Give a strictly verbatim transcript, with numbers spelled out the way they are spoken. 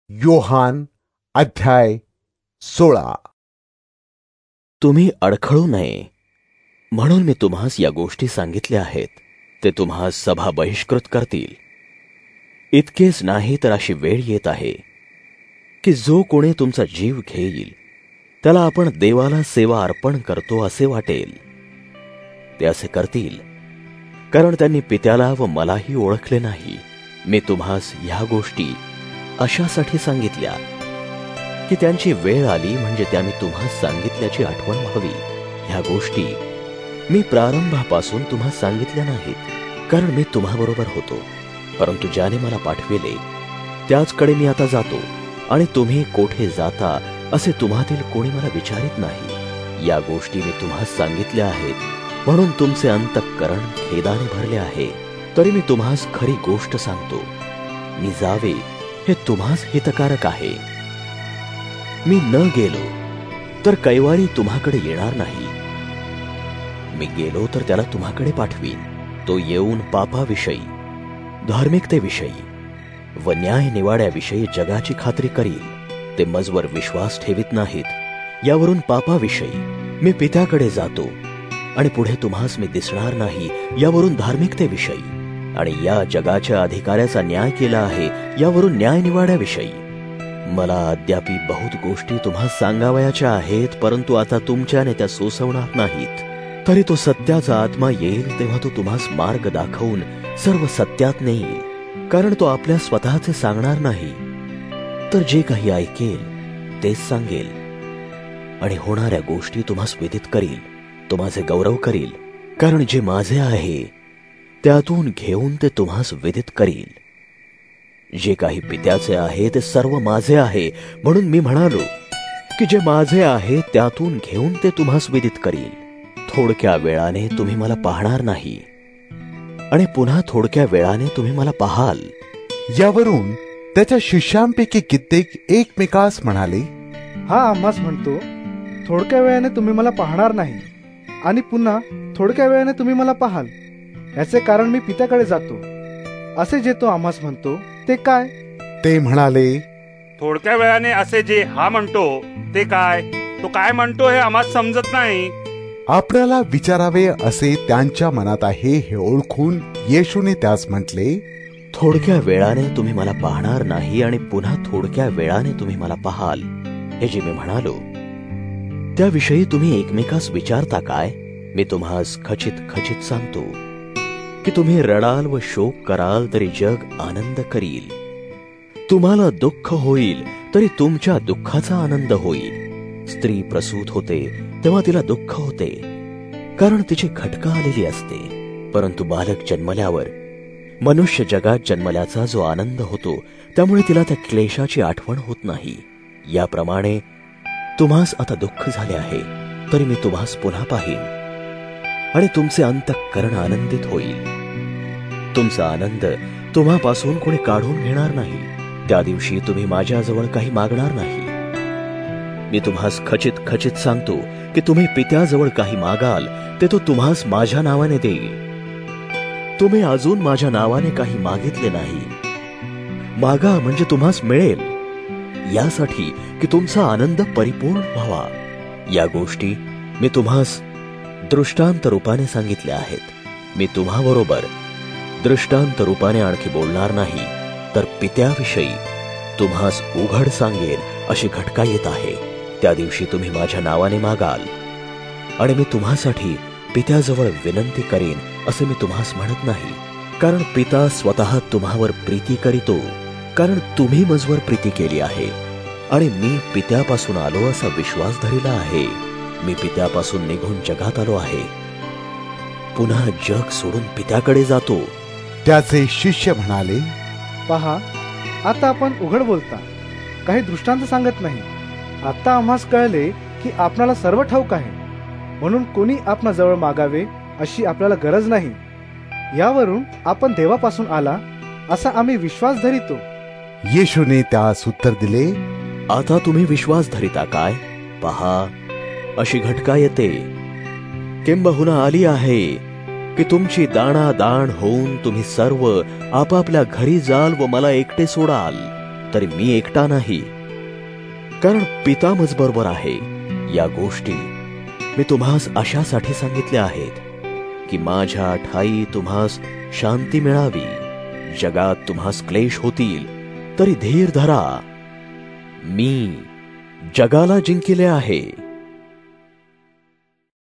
योहान अध्याय सोळा. तुम्ही अडखळू नये म्हणून मी तुम्हास या गोष्टी सांगितल्या आहेत. ते तुम्हास सभा बहिष्कृत करतील. इतकेच नाही तर अशी वेळ येत आहे की जो कोणी तुमचा जीव घेईल त्याला आपण देवाला सेवा अर्पण करतो असे वाटेल. ते असे करतील कारण त्यांनी पित्याला व मलाही ओळखले नाही. मी तुम्हास ह्या गोष्टी अशासाठी सांगितल्या की त्यांची वेळ आली म्हणजे त्या मी तुम्हास सांगितल्याची आठवण व्हावी. ह्या गोष्टी मी प्रारंभापासून तुम्हास सांगितल्या नाहीत कारण मी तुम्हाबरोबर होतो. परंतु ज्याने मला पाठविले त्याचकडे मी आता जातो आणि तुम्ही कोठे जाता असे तुम्हातील कोणी मला विचारित नाही. या गोष्टी मी तुम्हास सांगितल्या आहेत म्हणून तुमचे अंतःकरण खेदाने भरले आहे. तरी मी तुम्हास खरी गोष्ट सांगतो. मी जावे हे तुम्हास हितकारक आहे. मी न गेलो तर कैवारी तुम्हाकडे येणार नाही. मी गेलो तर त्याला तुम्हाकडे पाठवीन. तो येऊन पापाविषयी, धार्मिकतेविषयी व न्याय निवाड्याविषयी जगाची खात्री करील. ते मजवर विश्वास ठेवित नाहीत. यावरून पापाविषयी मी पित्याकडे जातो आणि पुढे तुम्हास मी दिसणार नाही यावरून धार्मिकतेविषयी आणि या जगाच्या अधिकाऱ्याचा न्याय केला आहे यावरून न्याय निवाड्याविषयी. मला अद्यापी बहुत गोष्टी तुम्हास सांगावयाच्या आहेत परंतु आता तुमच्याने त्या सोसवणार नाहीत. तरी तो सत्याचा आत्मा येईल तेव्हा तो तुम्हास मार्ग दाखवून सर्व सत्यात नेईल. कारण तो आपल्या स्वतःचे सांगणार नाही तर जे काही ऐकेल तेच सांगेल आणि होणाऱ्या गोष्टी तुम्हास विदित करील. तो माझे गौरव करील कारण जे माझे आहे त्यातून घेऊन ते तुम्हास विदित करील. जे काही पित्याचे आहे ते सर्व माझे आहे म्हणून मी म्हणालो की जे माझे आहे त्यातून घेऊन ते तुम्हास विदित करील. थोडक्या वेळाने तुम्ही मला पाहणार नाही आणि पुन्हा थोडक्या वेळाने तुम्ही मला पाहाल. यावरून त्याच्या शिष्यांपैकी कित्येक एकमेकास म्हणाले, हा आम्हास म्हणतो थोडक्या वेळाने तुम्ही मला पाहणार नाही आणि पुन्हा थोडक्या वेळाने तुम्ही मला पाहाल. याचे कारण मी पित्याकडे जातो. असे जे तो आम्हास म्हणतो ते काय? ते म्हणाले, थोडक्या वेळाने असे जे हा म्हणतो ते काय? तो काय म्हणतो हे आम्हाला समजत नाही. आपल्याला विचारावे असे त्यांच्या मनात आहे हे ओळखून येशूने त्यास म्हटले, थोडक्या वेळाने तुम्ही मला पाहणार नाही आणि पुन्हा थोडक्या वेळाने तुम्ही मला पाहाल. हे जे मी म्हणालो त्याविषयी तुम्ही एकमेकास विचारता काय? मी तुम्हास खचित खचित सांगतो की तुम्ही रडाल व शोक कराल तरी जग आनंद करील. तुम्हाला दुःख होईल तरी तुमच्या दुःखाचा आनंद होईल. स्त्री प्रसूत होते तेव्हा तिला दुःख होते कारण तिची खटका आलेली असते. परंतु बालक जन्मल्यावर मनुष्य जगात जन्मल्याचा जो आनंद होतो त्यामुळे तिला त्या क्लेशाची आठवण होत नाही. याप्रमाणे तुम्हास आता दुःख झाले आहे तरी मी तुम्हास पुन्हा पाहीन आणि तुमचे अंतःकरण आनंदित होईल. तुमचा आनंद तुम्हापासून कोणी काढून घेणार नाही. त्या दिवशी तुम्ही माझ्याजवळ काही मागणार नाही. मी तुम्हास खचित खचित सांगतो की तुम्ही पित्याजवळ काही मागाल ते तो तुम्हास माझ्या नावाने देईल. तुम्ही अजून माझ्या नावाने काही मागितले नाही. मागा म्हणजे तुम्हास मिळेल यासाठी की तुमचा आनंद परिपूर्ण व्हावा. या गोष्टी मी तुम्हास दृष्टांत रूपाने सांगितल्या आहेत. मी तुम्हाबरोबर दृष्टांत रूपाने आणखी बोलणार नाही तर पित्याविषयी तुम्हास उघड सांगेन अशी घटका येत आहे. त्या दिवशी तुम्ही माझ्या नावाने मागाल आणि मी तुम्हासाठी पित्याजवळ विनंती करीन असे मी तुम्हास म्हणत नाही. कारण पिता स्वतः तुम्हावर प्रीती करीतो कारण तुम्ही मजवर प्रीती केली आहे आणि मी पित्यापासून आलो असा विश्वास धरला आहे. मी पित्यापासून निघून जगात आलो आहे. पुन्हा जग सोडून पित्याकडे जातो. त्याचे शिष्य म्हणाले, पहा आता आपण उघड बोलता, काही दृष्टांत सांगत नाही. आता आम्हास कळले की आपणाला सर्व ठाऊक आहे म्हणून कोणी आपणा जवळ मागावे अशी आपल्याला गरज नाही. यावरून आपण देवापासून आला असा आम्ही विश्वास धरितो. येशूने त्यास उत्तर दिले, आता तुम्ही विश्वास धरिता काय? पहा अशी घटका येते किंबहुना आली आहे की तुमची दाणा दाण होऊन तुम्ही सर्व आपापल्या घरी जाल व मला एकटे सोडाल. तरी मी एकटा नाही, कारण पिता मज बरोबर आहे. या गोष्टी मी तुम्हास अशासाठी सांगितल्या आहेत की माझ्या ठाई तुम्हास शांती मिळावी. जगात तुम्हास क्लेश होतील, तरी धीर धरा, मी जगाला जिंकले आहे.